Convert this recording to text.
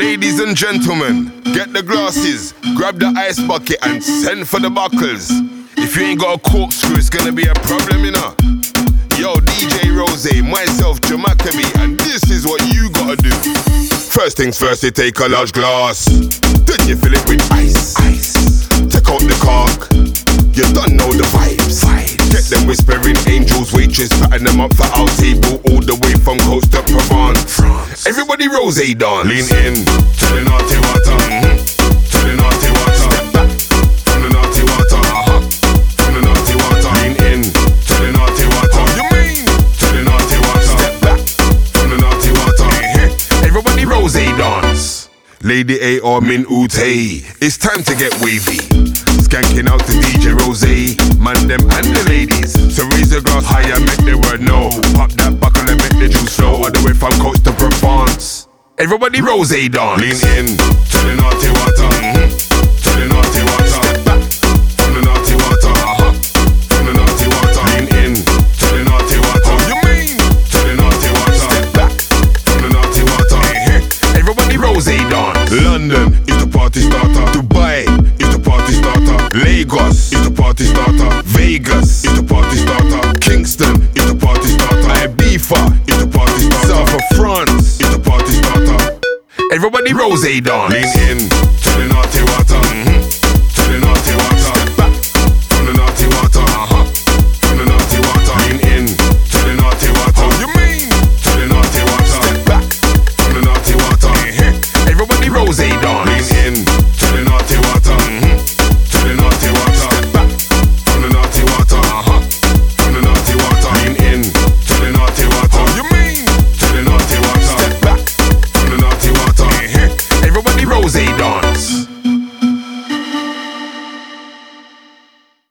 Ladies and gentlemen, get the glasses, grab the ice bucket and send for the buckles. If you ain't got a corkscrew, it's gonna be a problem, you know. Yo, DJ Rose, myself, Jamaica, and this is what you gotta do. First things first, you take a large glass, then you fill it with ice. Take out the cork, you don't know the vibes. Get them whispering angels, waitress, patting them up for our table, all the way from coast to Provence. Everybody Rose dance. Lean in to the naughty water, to the naughty water. Step back from the naughty water, from the naughty water. Lean in to the naughty water. You mean to the naughty water? Step back from the naughty water. Everybody Rose dance. Lady A or Min Ute, it's time to get wavy. Skanking out to DJ Rose, man them and the ladies. So raise the glass higher, make the word no. Pop that buckle and make the juice flow. All the way from coast to Provence. Everybody Rose dance. Lean in to the naughty water, to the naughty water. Step back from the naughty water, from the naughty water. Lean in to the naughty water. You mean to the naughty water? Step back from the naughty water. Everybody Rose dance. London is the party starter. Dubai is the party starter. Lagos is the party starter. Vegas is the party starter. Kingston is the party starter. Ibiza is the party starter. South of France is the party starter. Everybody Rose dance. Lean in to the naughty water, to the naughty water.